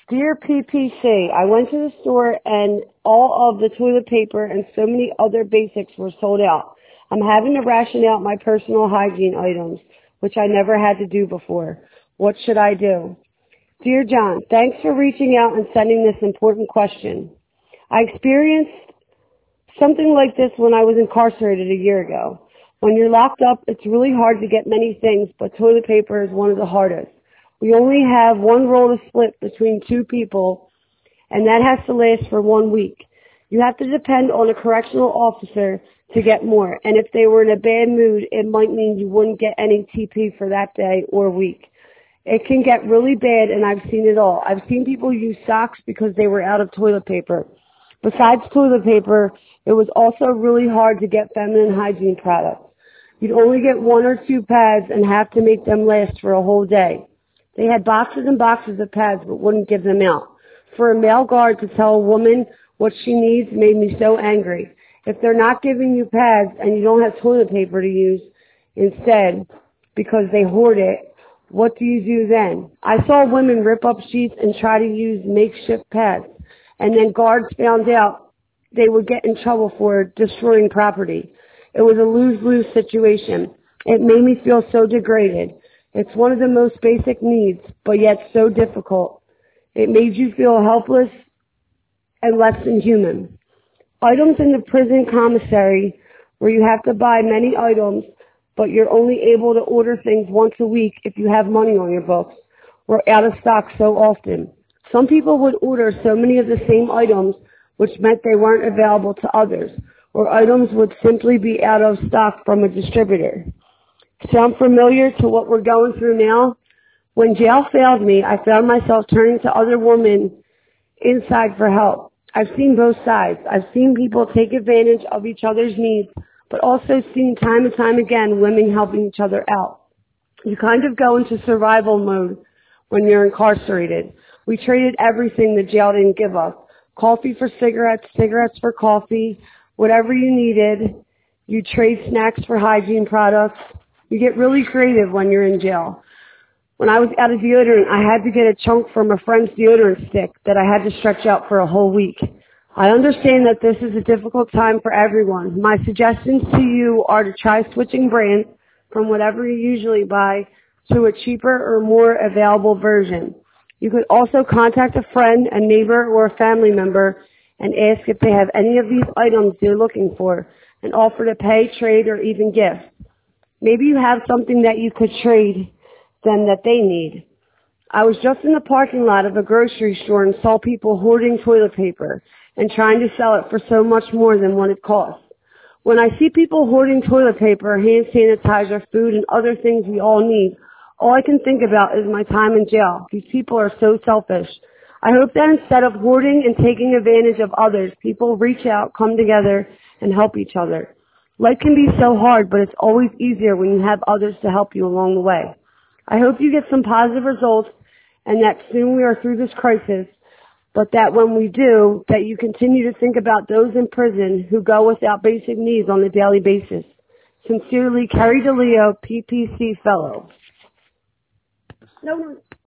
Dear PPC, I went to the store and all of the toilet paper and so many other basics were sold out. I'm having to ration out my personal hygiene items, which I never had to do before. What should I do? Dear John, thanks for reaching out and sending this important question. I experienced something like this when I was incarcerated a year ago. When you're locked up, it's really hard to get many things, but toilet paper is one of the hardest. We only have one roll to split between two people, and that has to last for 1 week. You have to depend on a correctional officer to get more, and if they were in a bad mood, it might mean you wouldn't get any TP for that day or week. It can get really bad, and I've seen it all. I've seen people use socks because they were out of toilet paper. Besides toilet paper, it was also really hard to get feminine hygiene products. You'd only get 1 or 2 pads and have to make them last for a whole day. They had boxes and boxes of pads but wouldn't give them out. For a male guard to tell a woman what she needs made me so angry. If they're not giving you pads and you don't have toilet paper to use instead because they hoard it, what do you do then? I saw women rip up sheets and try to use makeshift pads, and then guards found out they would get in trouble for destroying property. It was a lose-lose situation. It made me feel so degraded. It's one of the most basic needs, but yet so difficult. It made you feel helpless and less than human. Items in the prison commissary where you have to buy many items, but you're only able to order things once a week if you have money on your books, were out of stock so often. Some people would order so many of the same items, which meant they weren't available to others, or items would simply be out of stock from a distributor. Sound familiar to what we're going through now? When jail failed me, I found myself turning to other women inside for help. I've seen both sides. I've seen people take advantage of each other's needs, but also seen time and time again women helping each other out. You kind of go into survival mode when you're incarcerated. We traded everything the jail didn't give us. Coffee for cigarettes, cigarettes for coffee, whatever you needed. You trade snacks for hygiene products. You get really creative when you're in jail. When I was out of deodorant, I had to get a chunk from a friend's deodorant stick that I had to stretch out for a whole week. I understand that this is a difficult time for everyone. My suggestions to you are to try switching brands from whatever you usually buy to a cheaper or more available version. You could also contact a friend, a neighbor, or a family member and ask if they have any of these items you're looking for and offer to pay, trade, or even gift. Maybe you have something that you could trade them that they need. I was just in the parking lot of a grocery store and saw people hoarding toilet paper and trying to sell it for so much more than what it costs. When I see people hoarding toilet paper, hand sanitizer, food, and other things we all need, all I can think about is my time in jail. These people are so selfish. I hope that instead of hoarding and taking advantage of others, people reach out, come together, and help each other. Life can be so hard, but it's always easier when you have others to help you along the way. I hope you get some positive results and that soon we are through this crisis, but that when we do, that you continue to think about those in prison who go without basic needs on a daily basis. Sincerely, Carrie DeLeo, PPC Fellow. No.